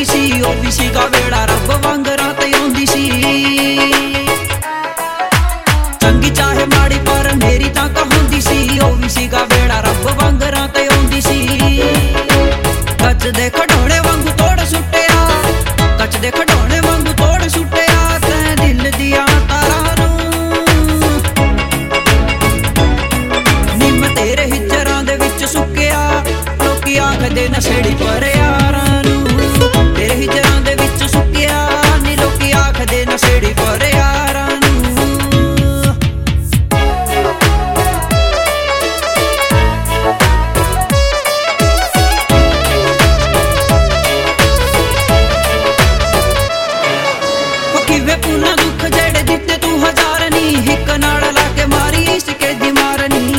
सी, ओ भी सीगा वेड़ा रब वांग रात आउंदी सी। चंगी चाहे माड़ी पर मेरी तां कहूंदी सी, ओ भी सीगा वेड़ा रब वांग रात आउंदी सी। कच दे खडोणे वांगू तोड़ सुट्टिया, कच दे खडोणे वांगू तोड़ सुट्टिया, तैं दिल दिया तारा नूं। निम तेरे हिजरां दे विच सुक्किया, लोकी आखदे नशेड़ी पर यारां नूं। तेरे हिजरां दे विच सुक्किया नी, लोकी आखदे नशेड़ी पर यारां नूं। किवे पुना दुख जेड़े दिते तू हजार नी, हिक नाल लाके मारी इश्के दी मारनी।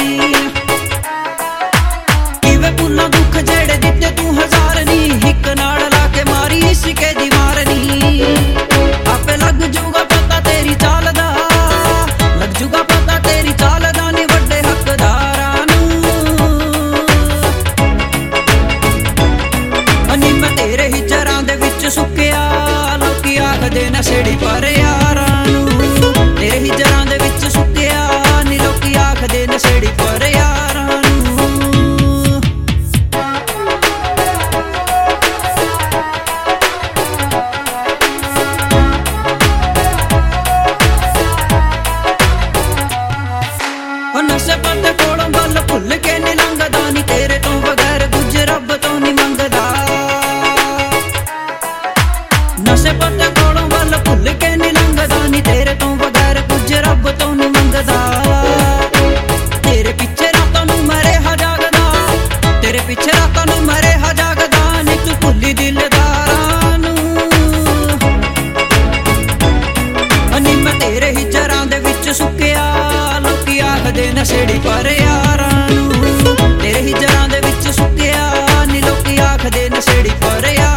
किवे पुना दुख जेड़े दिते तू हजार नी, हिक नाल लाके मारी इश्के दी मारनी। आपे लग जूगा पता तेरी चाल दा, लग जूगा पता तेरी चाल दा नी वड्डे हकदारां नूं। नी मैं तेरे हिजरां दे विच सुक्किया, लोकी आखदे नशेड़ी पर यारां नूं। तेरे हिजरां दे विच सुक्किया नी, लोकी आखदे नशेड़ी पर यारां नूं। नशे पत्ते कोलों गल भुल के नी लंघदा नी, तेरे तो बगैर कुछ रब तो नी मंगदा। नशे पत्ते कोलों गल भुल के नी लंघदा नी, तेरे तो बगैर कुछ रब तो नी मंगदा। तेरे पिछे रातां नूं मरे हा जागदा, तेरे पिछे रातां नूं मरे हा जागदा नी, तू भुल्ली दिलदारां नूं। नी मैं तेरे हिजरां दे विच सुक्किया, लोकी आखदे नशेड़ी पर यारां नूं। तेरे हिजरां दे विच सुक्किया नी, लोकी आखदे नशेड़ी पर यारां।